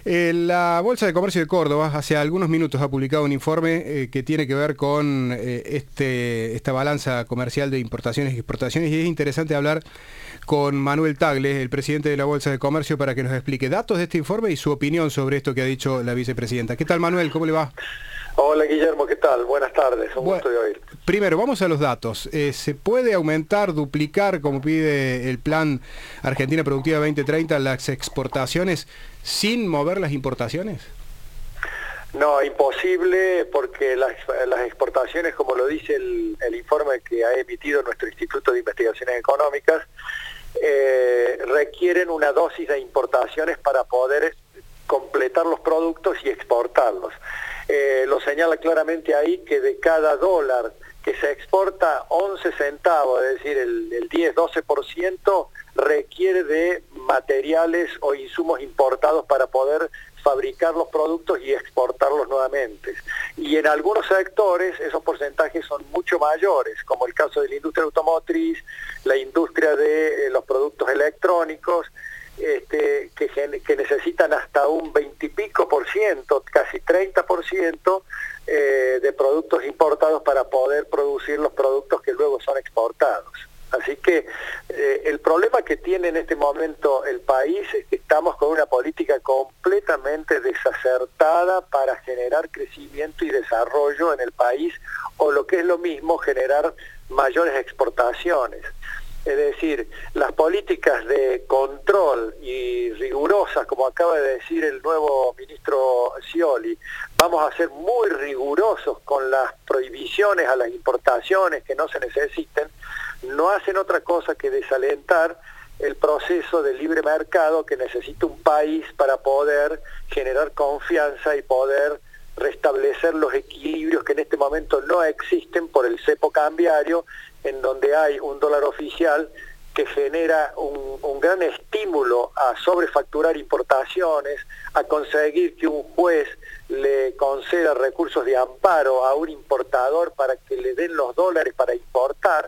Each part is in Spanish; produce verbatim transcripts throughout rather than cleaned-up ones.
Eh, la Bolsa de Comercio de Córdoba hace algunos minutos ha publicado un informe eh, que tiene que ver con eh, este, esta balanza comercial de importaciones y exportaciones, y es interesante hablar con Manuel Tagle, el presidente de la Bolsa de Comercio, para que nos explique datos de este informe y su opinión sobre esto que ha dicho la vicepresidenta. ¿Qué tal, Manuel? ¿Cómo le va? Hola, Guillermo, ¿qué tal? Buenas tardes, un bueno, gusto de oír. Primero, vamos a los datos. Eh, ¿Se puede aumentar, duplicar, como pide el Plan Argentina Productiva veinte treinta, las exportaciones sin mover las importaciones? No, imposible, porque las, las exportaciones, como lo dice el, el informe que ha emitido nuestro Instituto de Investigaciones Económicas, eh, requieren una dosis de importaciones para poder completar los productos y exportarlos. Eh, lo señala claramente ahí que de cada dólar que se exporta, once centavos, es decir, el, el diez a doce por ciento requiere de materiales o insumos importados para poder fabricar los productos y exportarlos nuevamente. Y en algunos sectores esos porcentajes son mucho mayores, como el caso de la industria automotriz, la industria de eh, los productos electrónicos, Este, que, que necesitan hasta un veinte y pico por ciento, casi treinta por ciento eh, de productos importados para poder producir los productos que luego son exportados. Así que eh, el problema que tiene en este momento el país es que estamos con una política completamente desacertada para generar crecimiento y desarrollo en el país, o lo que es lo mismo, generar mayores exportaciones. Es decir, las políticas de control y rigurosas, como acaba de decir el nuevo ministro Scioli, vamos a ser muy rigurosos con las prohibiciones a las importaciones que no se necesiten, no hacen otra cosa que desalentar el proceso de libre mercado que necesita un país para poder generar confianza y poder restablecer los equilibrios que en este momento no existen por el cepo cambiario, en donde hay un dólar oficial que genera un, un gran estímulo a sobrefacturar importaciones, a conseguir que un juez le conceda recursos de amparo a un importador para que le den los dólares para importar.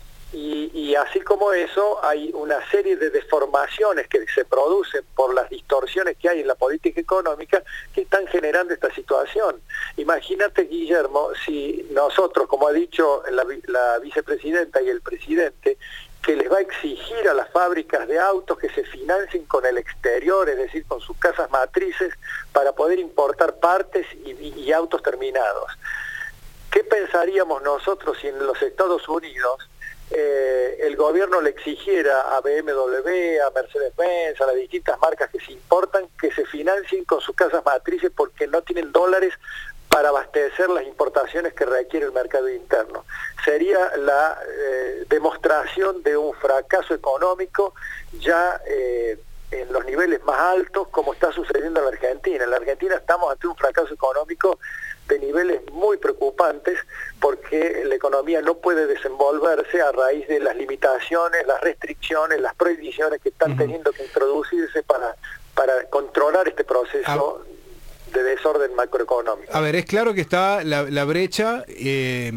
Y, y así como eso, hay una serie de deformaciones que se producen por las distorsiones que hay en la política económica que están generando esta situación. Imagínate, Guillermo, si nosotros, como ha dicho la, la vicepresidenta y el presidente, que les va a exigir a las fábricas de autos que se financien con el exterior, es decir, con sus casas matrices, para poder importar partes y, y autos terminados. ¿Qué pensaríamos nosotros si en los Estados Unidos Eh, el gobierno le exigiera a B M W, a Mercedes-Benz, a las distintas marcas que se importan, que se financien con sus casas matrices porque no tienen dólares para abastecer las importaciones que requiere el mercado interno? Sería la eh, demostración de un fracaso económico ya eh, en los niveles más altos, como está sucediendo en la Argentina. En la Argentina estamos ante un fracaso económico de niveles muy preocupantes, porque la economía no puede desenvolverse a raíz de las limitaciones, las restricciones, las prohibiciones que están uh-huh. teniendo que introducirse para, para controlar este proceso ah. de desorden macroeconómico. A ver, es claro que está la, la brecha, eh,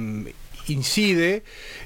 incide,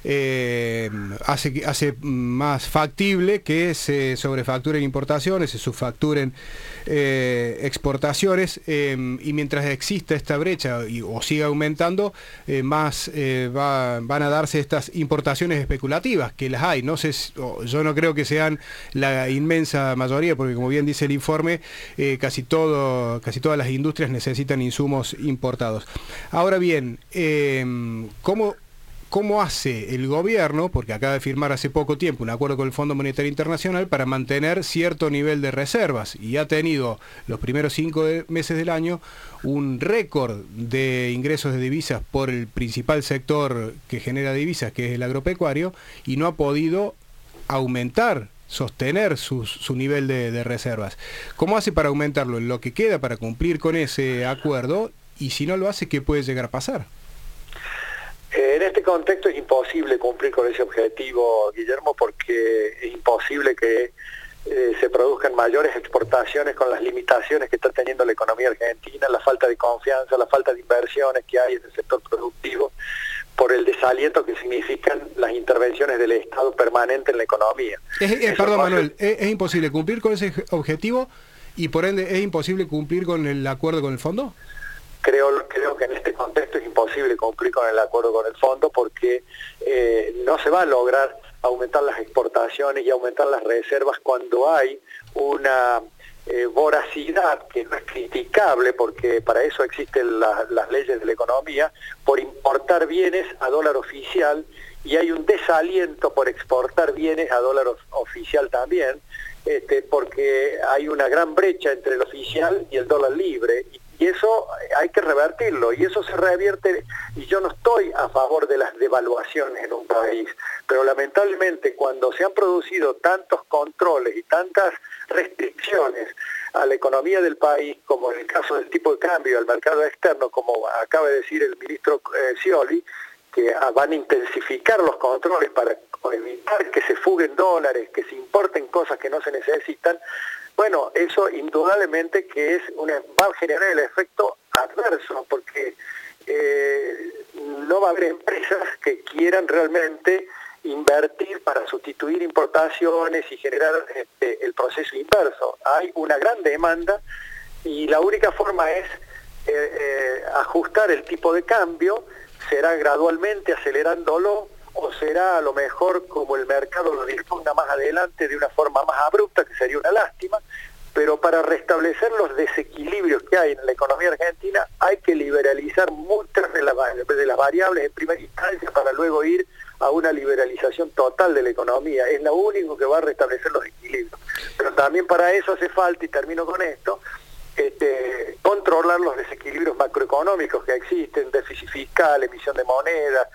eh, hace, hace más factible que se sobrefacturen importaciones, se subfacturen eh, exportaciones, eh, y mientras exista esta brecha y, o siga aumentando, eh, más eh, va, van a darse estas importaciones especulativas, que las hay. No sé, yo no creo que sean la inmensa mayoría, porque como bien dice el informe, eh, casi todo, casi todas las industrias necesitan insumos importados. Ahora bien, eh, ¿cómo ¿Cómo hace el gobierno, porque acaba de firmar hace poco tiempo un acuerdo con el Fondo Monetario Internacional para mantener cierto nivel de reservas? Y ha tenido los primeros cinco meses del año un récord de ingresos de divisas por el principal sector que genera divisas, que es el agropecuario, y no ha podido aumentar, sostener su, su nivel de, de reservas. ¿Cómo hace para aumentarlo en lo que queda para cumplir con ese acuerdo? Y si no lo hace, ¿qué puede llegar a pasar? En este contexto es imposible cumplir con ese objetivo, Guillermo, porque es imposible que eh, se produzcan mayores exportaciones con las limitaciones que está teniendo la economía argentina, la falta de confianza, la falta de inversiones que hay en el sector productivo, por el desaliento que significan las intervenciones del Estado permanente en la economía. Es, eh, perdón, Manuel, es, es imposible cumplir con ese objetivo y por ende es imposible cumplir con el acuerdo con el fondo. Creo, creo que en este contexto es imposible cumplir con el acuerdo con el fondo porque eh, no se va a lograr aumentar las exportaciones y aumentar las reservas cuando hay una eh, voracidad que no es criticable, porque para eso existen la, las leyes de la economía, por importar bienes a dólar oficial, y hay un desaliento por exportar bienes a dólar of- oficial también, este, porque hay una gran brecha entre el oficial y el dólar libre, y Y eso hay que revertirlo, y eso se revierte, y yo no estoy a favor de las devaluaciones en un país, pero lamentablemente cuando se han producido tantos controles y tantas restricciones a la economía del país, como en el caso del tipo de cambio, al mercado externo, como acaba de decir el ministro eh, Scioli, que ah, van a intensificar los controles para evitar que se fuguen dólares, que se importen cosas que no se necesitan. Bueno, eso indudablemente que es una, va a generar el efecto adverso, porque eh, no va a haber empresas que quieran realmente invertir para sustituir importaciones y generar este, el proceso inverso. Hay una gran demanda y la única forma es eh, eh, ajustar el tipo de cambio, será gradualmente acelerándolo, o será a lo mejor como el mercado lo disponga más adelante de una forma más abrupta, que sería una lástima, pero para restablecer los desequilibrios que hay en la economía argentina hay que liberalizar muchas de las, de las variables en primera instancia para luego ir a una liberalización total de la economía. Es lo único que va a restablecer los equilibrios. Pero también para eso hace falta, y termino con esto, este, controlar los desequilibrios macroeconómicos que existen, déficit fiscal, emisión de moneda,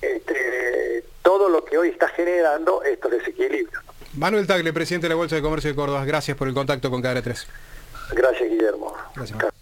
Este, todo lo que hoy está generando estos desequilibrios. Manuel Tagle, presidente de la Bolsa de Comercio de Córdoba, gracias por el contacto con K R tres. Gracias, Guillermo. Gracias.